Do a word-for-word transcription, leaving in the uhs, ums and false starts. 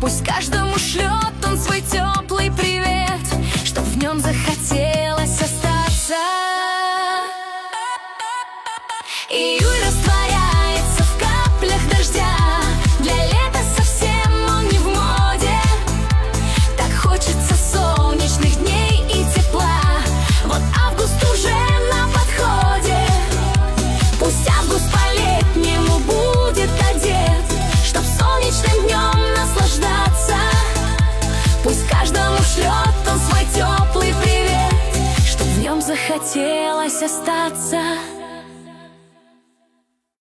Пусть каждому шлет он свой теплый привет, чтоб в нем захотелось остаться. Июль растворяется в каплях дождя, для лета совсем он не в моде. Так хочется солнечных дней и тепла, вот август уже на подходе. Пусть август по-летнему будет одет, чтоб солнечным днем наслаждаться. Пусть каждому шлет он свой теплый привет, чтоб в нем захотелось остаться.